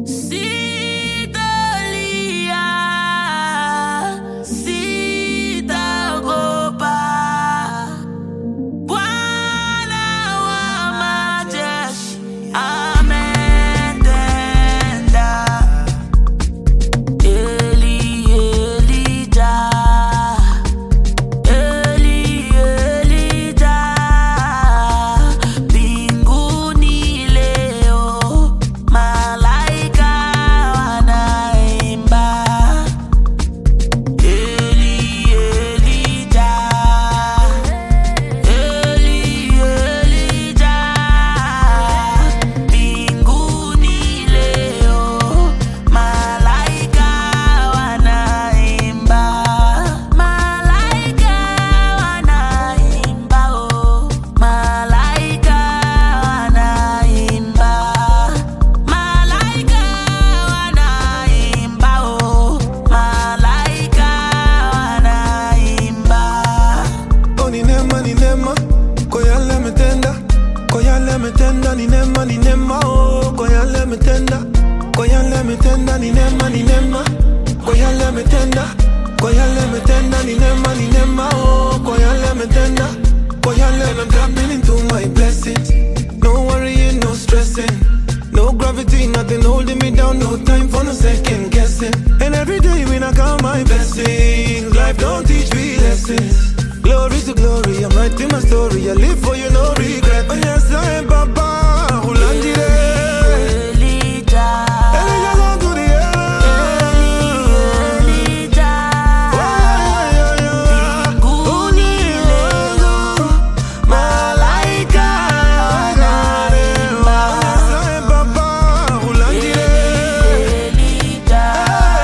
Sitalia, sitaogopa. Bwana wa majeshi ametenda. Eli, Elijah, Eli, Elijah. Mbinguni leo malaika wanaimba. Eli, Elijah, Eli, Elijah. Mbinguni leo malaika wanaimba. Malaika wanaimba, oh. Malaika wanaimba. Malaika wanaimba, oh. Malaika wanaimba. Oh, ni nema, koyale metenda, ni nema, oh, koyale metenda, ni nema, koyale metenda, ni nema, oh, koyale metenda, and I'm tapping into my blessings, no worrying, no stressing, no gravity, nothing holding me down, no time for no second guessing, and every day when I count my blessings, life don't teach me lessons. Glory to glory, I'm writing my story. I live for you, no regret. Oh yes, I am Papa. Ulandire. Elijah, Elijah gone to the air. Elijah. Mbinguni leo malaika wanaimba. Yes, I am Papa. Ulandire. Elijah,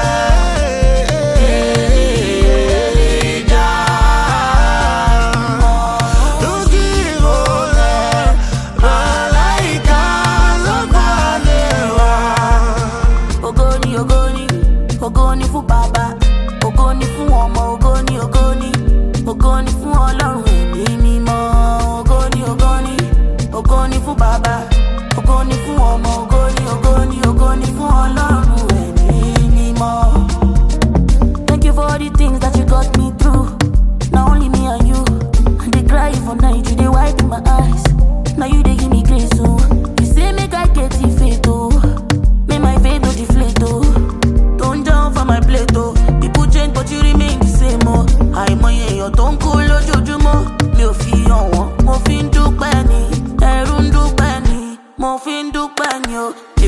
Don't give up. Malaika zokadewa. Ogoni, ogoni, ogoni fún bàbá, ogoni fún ọmọ, ogoni, ogoni, ogoni fún Ọlọ́run ẹ̀mí mímọ́. Ogoni, ogoni, ogoni fún bàbá, ogoni fún ọmọ, ogoni, ogoni, ogoni fún Ọlọ́run ẹ̀mí mímọ́. Thank you for all the things that you got me through. Now only me and you. I dey cry for night, you dey wipe my eyes. Now you dey give me grace, oh. You say make I get the faith, oh. Make my faith no deflate, oh. Don't jump for my plate, oh. People change but you remain the same, oh. Àìmọye èèyàn tó ń kú lójoojúmọ́. Mi ò fi hàn wọ́n, mo fi ń dúpẹ́ ni. Ẹ̀rù ń dúpẹ́ ni, mo fi ń dúpẹ́ ni, oh.